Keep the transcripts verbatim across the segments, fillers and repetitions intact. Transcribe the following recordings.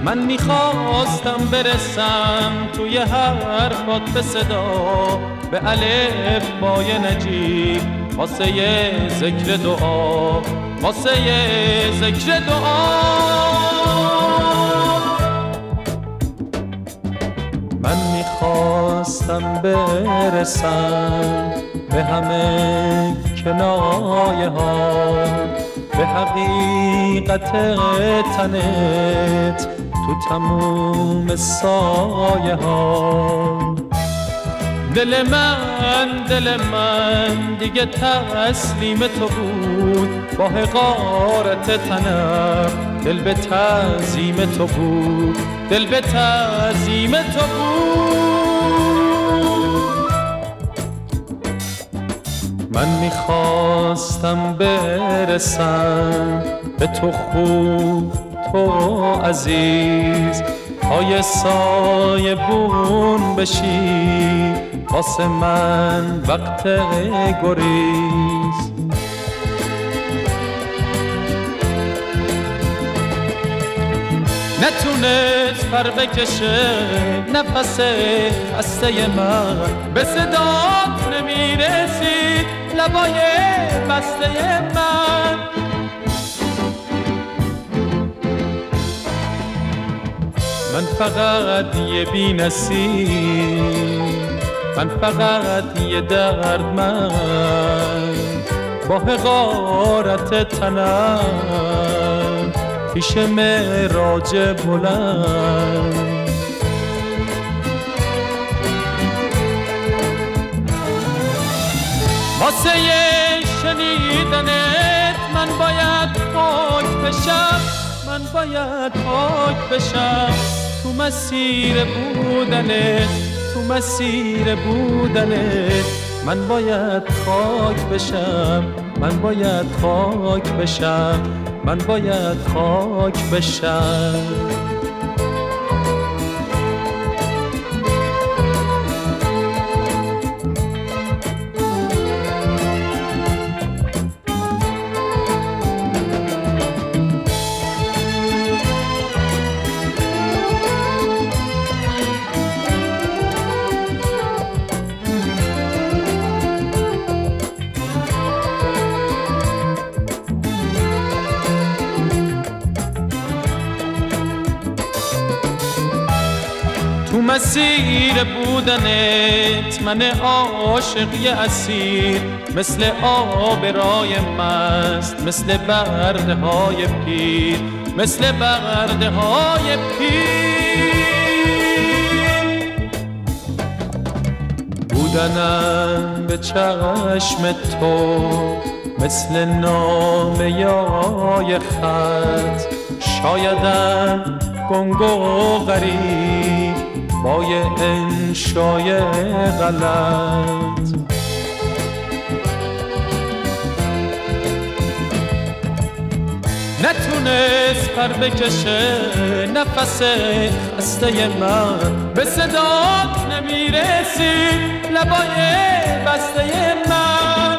من میخواستم برسم توی حرفات به صدا، به الف بای نجیب واسه یه ذکر دعا، واسه یه ذکر دعا. من میخواستم برسم به همه کنایه ها، به حقیقت تنت تو تموم سایه ها. دل من دل من دیگه تسلیم تو بود، با حقارت تنم دل به تعظیم تو بود، دل به تعظیم تو بود. من میخواستم برسم به تو خوب تو عزیز، پای سایه بون بشی واسه من وقت گریز. نتونست پر بکشه نفس خسته من، به صدات نمیرسید لبای بسته من. من فقط یه بی نصیب، من فقط یه دردمند، با حقارت تنم پیش معراج بلند. واسه یه شنیدنت من باید پاک بشم، من باید پاک بشم تو مسیر بودنت، تو مسیر بودنت. من باید خاک بشم، من باید خاک بشم، من باید خاک بشم. تو مسیر بودنت من عاشقی اسیر، مثل آب رای مست، مثل برده های پیر، مثل برده های پیر. بودنم به چشم تو مثل نامه یای خط، شایدم گنگ و غریب با یه انشای غلط. نتونست پر بکشه نفس خسته من، به صدات نمیرسید لبای بسته من.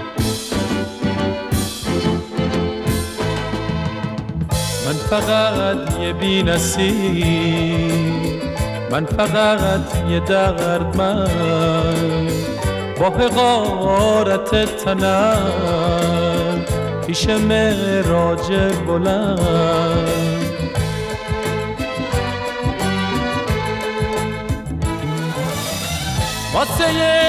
من فقط یه بی نصیب، من فقط یه دردمند، با حقارت تنم پیش معراج بلند. واسه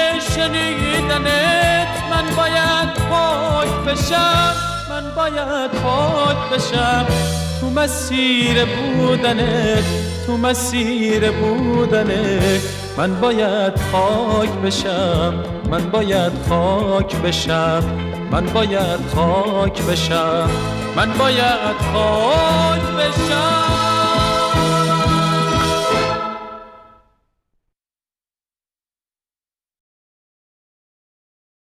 شنیدنت من باید پاک بشم، من باید پاک بشم تو مسیر بودنت، تو مسیر بودنت. من باید خاک بشم، من باید خاک بشم، من باید خاک بشم، من باید خاک بشم.